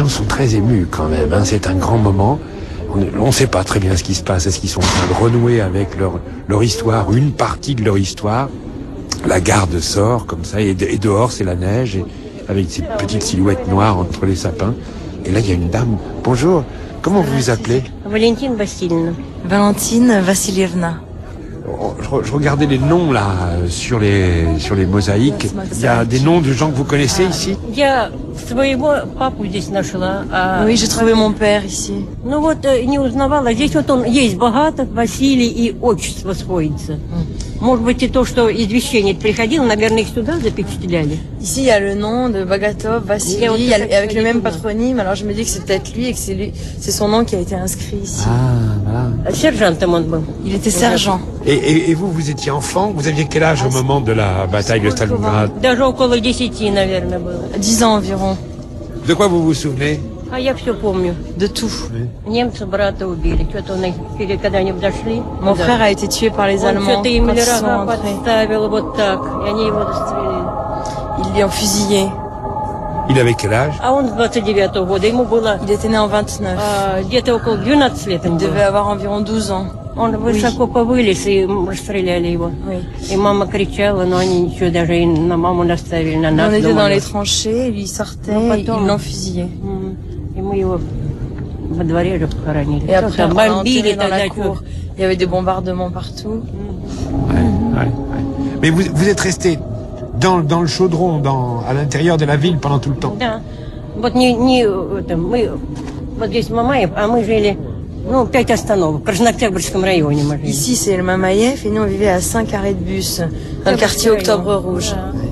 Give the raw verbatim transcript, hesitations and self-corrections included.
gens sont très émus quand même, hein. C'est un grand moment. On ne sait pas très bien ce qui se passe. Est-ce qu'ils sont en train de renouer avec leur, leur histoire, une partie de leur histoire? La garde sort comme ça, et, et dehors c'est la neige, et, avec ces petites silhouettes noires entre les sapins. Et là il y a une dame. Bonjour, comment vous vous appelez? Valentine Vassilievna. Valentine Vassilievna. Je, je regardais les noms là sur les sur les mosaïques. Il y a des noms de gens que vous connaissez ici? Я своего папу здесь нашла. А... Oui, j'ai trouvé mon père ici. Ну вот не узнавала. Здесь вот он есть Богатов Василий и отчество сходится. Может быть и то, что извещение приходило, наверное, их сюда запечатляли. Ici, il y a le nom de Bagatov, Vassili, avec le même patronyme. Alors je me dis que c'est peut-être lui et que c'est lui, c'est son nom qui a été inscrit ici. Ah, voilà. Сержантом он был. Il était sergent. Et, et, et vous, vous étiez enfant? Vous aviez quel âge au moment de la bataille de Stalingrad? Даже около десяти, наверное, было. Dix ans environ. De quoi vous vous souvenez? А я все помню. De tout. Немцы брата убили. Что-то он их, когда они подошли. Mon frère a été tué par les Он Allemands что-то им quand ils sont рога entrés. подставил вот так, и они его застрелили. Ils l'ont fusillé. Il avait quel âge? А он с двадцать девятого года, ему было Il était né en vingt-neuf. а, где-то около двенадцати лет. Il devait avoir environ douze ans. Он высоко повылез и расстреляли его. Oui. И мама кричала, но они ничего, даже и на маму наставили, на нас. On était dans думали. les tranchées, lui il sortait, Ну, et потом- ils l'ont fusillé. М, И мы его во дворе же похоронили. Et après, Что-то on l'a бомбили enterré dans тогда. la что- cour. Il y avait des bombardements partout. Ouais, ouais, ouais. Mais vous, vous êtes resté dans, dans le chaudron, dans, à l'intérieur de la ville pendant tout le temps? Да. Вот не, не это, мы вот здесь Мамаев, а мы жили, ну, пять остановок. В Краснооктябрьском районе мы жили. Ici, c'est le Mamaïev et nous, on vivait à cinq arrêts de bus, dans le quartier Octobre Rouge. Да.